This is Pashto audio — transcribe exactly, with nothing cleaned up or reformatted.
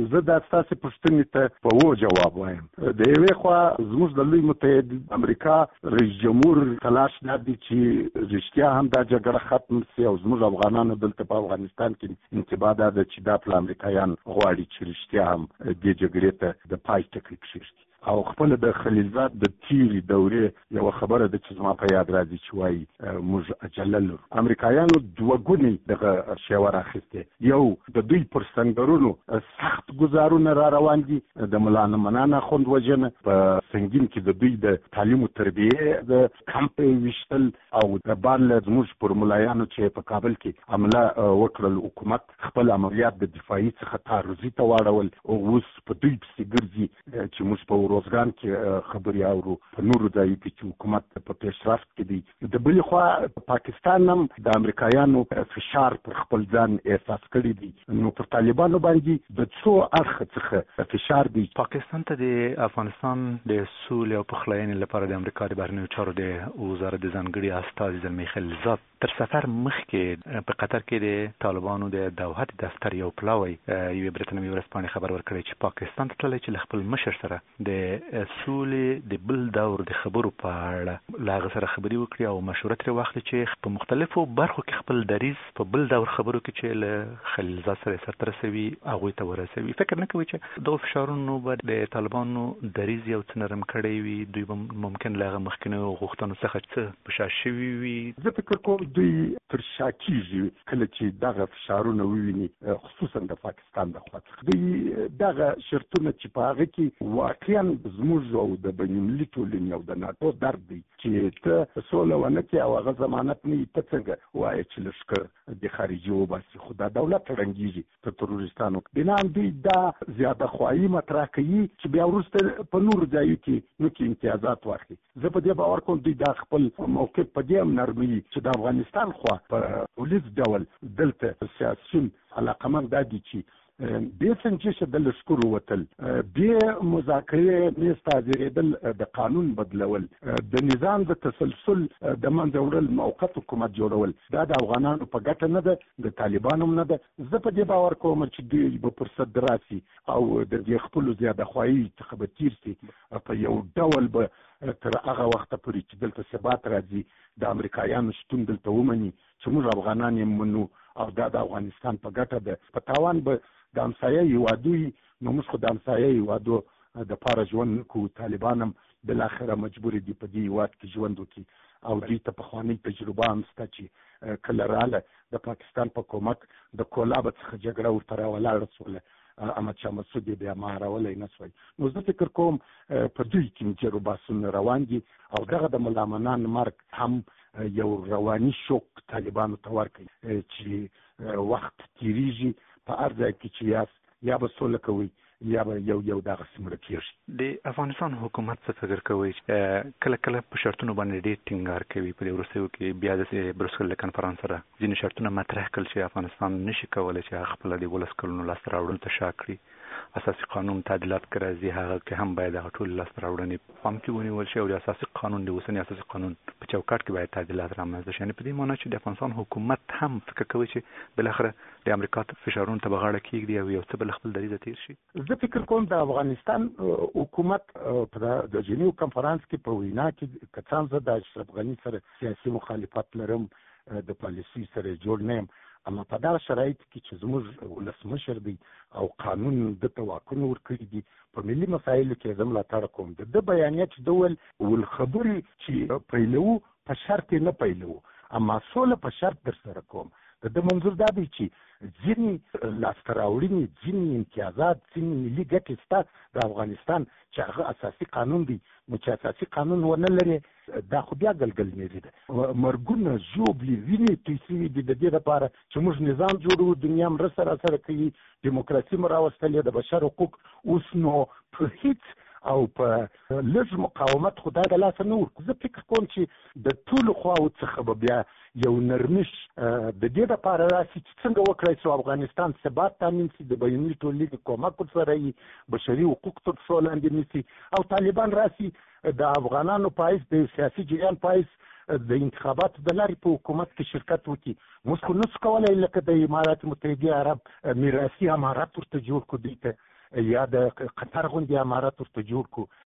زه دا ستاسې پوښتنې ته په و جواب وایم. د یوې خوا زموږ د لوی متحد امریکا رئیس جمهور تلاش دا دی چې رښتیا هم دا جګړه ختم سي او زموږ افغانانو دلته په افغانستان کې انتباه دا ده چې دا پل امریکایان غواړي چې رښتیا هم دې جګړې ته د پای ټکی کښېږدي. او خپل د خلیلزاد د تیری دورې یو خبره ده چې زما په یاد راځي چې وایي موږ اجله لرو. امریکایانو دوه ګونې دغه شیوه راخیستې، یو د دوی پر سنګرونو سخت ګزارونه را روان دي، د ملا نعمان اخوند وژنه، په سنګین کې د دوی د تعلیم او تربیې د کمپ ویشتل او د بارله زموږ پر ملایانو چې په کابل کې حمله وکړل، حکومت خپل عملیات د دفاعي څخه تعرضي ته واړول او اوس په دوی پسې ګرځي چې موږ په روزګان کې خبرې اورو، په نورو ځایو کې چې حکومت په پیشرفت کې دی. د بلې خوا پاکستان هم د امریکایانو فشار پر خپل ځان احساس کړی دی، نو پر طالبانو باندې د څو اړخ څخه فشار دی. پاکستان ته د افغانستان د سولې او پخلاینې لپاره د امریکا د بهرنیو چارو د وزارت د ځانګړي استازي زلمی خلیلزاد تر سفر مخکې په قطر کې د طالبانو د دوحه دفتر یو پلاوی یوې برټانوي ورځپاڼې خبر ورکړی چې پاکستان ته تللی چې له خپل مشر سره د سولې د بل دور د خبرو په اړه له هغه سره خبرې وکړي او مشوره ترې واخلي چې په مختلفو برخو کې خپل دریځ په بل دور خبرو کې چې له خلیلزاد سره سرته رسوي هغوی ته ورسوي. فکر نه کوي چې دغه فشارونو به د طالبانو دریځ یو څه نرم کړی وي، دوی به ممکن له هغه مخکینیو غوښتنو څخه څه په شا شوي وي؟ زه فکر کوم دوی تر شا کېږي کله چې دغه فشارونه وویني، خصوصا د پاکستان د خوا څخه. دوی دغه شرطونه چې په هغه کې واقعا زموږ او د بین المللي ټولنې او د ناټو درد دی چې ته سوله ونه کړې او هغه ضمانت نه وي، ته څنګه وایې چې لښکر د خارجي وباسي؟ خو دا دولت ړنګېږي په تروریستانو. بنان دوی دا زیاده خواهي مطرح کوي چې بیا وروسته په نورو ځایو کې نو کې امتیازات واخلي. زه په دې باور کوم دوی دا خپل موقف په دې هم نرموي چې د افغانستان خوا په پولیس ډول دلته سیاسیون علاقمند دا دي چې بې سنجشه د لښکرو وتل، بې مذاکرې میز ته حاضرېدل، د قانون بدلول، د نظام د تسلسل د منځه وړل، موقت حکومت جوړول، دا د افغانانو په ګټه نه ده، د طالبانو هم نه ده. زه په دې باور کوم چې دوی به فرصت راسي او د دې خپلو زیاده خواهي څخه به تېر سي، په یو ډول به تر هغه وخته پورې چې دلته ثبات راځي د امریکایانو شتون دلته ومني چې موږ افغانان یې منو او دا د افغانستان په ګټه ده. په تاوان به د همسایه هیوادو وي، نو موږ خو د همسایه هیوادو دپاره ژوند نه کوو. طالبان هم بالاخره مجبور دي په دې هیواد کې ژوند وکړي او دوی ته پخوانۍ تجربه هم شته چې کله راله د پاکستان په کومک د کولابه څخه جګړه ورته راولاړه سوله، احمدشاه مسعود یې بیا مهارولی نه سوی. نو زه فکر کوم په دوی کې جر و بحثونه روان دي او دغه د ملا منان مرګ هم یو رواني شوک طالبانو ته ورکوي چې وخت تیریږي، په هر ځای کې چې یاست یا به سوله کوئ یا به یو یو دغسې مړه کېږي. د افغانستان حکومت څه فکر کوئ چې کله کله په شرطونو باندې ډېر ټینګار کوي؟ په دې وروستیو کې بیا د بروسل له کنفرانس سره ځینې شرطونه مطرح کړل چې افغانستان نشي کولی چې هغه خپله د ولس کلونو لاسته راوړنو ته شا کړي. اساسي قانون تعدیلات که راځي هغه کې هم باید هغه ټولې لاسته راوړنې پام کې ونیول شي او د اساسي قانون د اوسني اساسي قانون په چوکاټ کې باید تعدیلات رامنځته شي. یعنې په دې معنی چې د افغانستان حکومت هم فکر کوي چې بالاخره د امریکا فشارونو ته به غاړه کېږدي او یو څه به له خپل دریځه تېر شي. زه فکر کوم د افغانستان حکومت په د جنیو کنفرانس کې په وینا کې که څه هم زه د اشرف غني سره سیاسي مخالفت لرم، د پالیسي سره جوړ نه یم، اما په دغه شرایطو کې چې زموږ ولسمشر دی او قانون د ته واکونه ورکړي دي، په ملي مسایلو کې زه ملاتړ کوم. د ده بیانیه چې ده ویل ول خبرې چې پیلوو په شرط یې نه پیلوو، اما سوله په شرط در سره کوم. د ده منظور دا دی چې ځینې لاسته راوړنې، ځینې امتیازات، ځینې ملي ګټې سته د افغانستان چې هغه اساسي قانون دی، نو چې اساسي قانون ونه لرې دا خو بیا ګلګل مېري ده. مرګونه، ژوبلې، وینې توی سوي دي د دې لپاره چې موږ نظام جوړو، دنیا مرسته راسره کوي، دیموکراسي مو راوستلې، د بشر حقوق. اوس نو په هیڅ او په لږ مقاومت خو دا د لاسه نه ورکړو. زه فکر کوم چې د ټولو خواو څخه به بیا یو نرمش د دې لپاره راسي چې څنګه وکړی شو افغانستان ثبات تامین سي، د بین المللي ټولنې کومک ورسره وي، بشري حقوق تر پښو لاندې نیسي او طالبان راسي د افغانانو په حیث د سیاسي جریان په حیث د انتخاباتو د لارې په حکومت کې شرکت وکړي. موږ خو نسو کولی لکه د امارات متحده عرب میراثي امارات ورته جوړ کړو دوی ته یا د قطر غوندې امارات ورته جوړ کو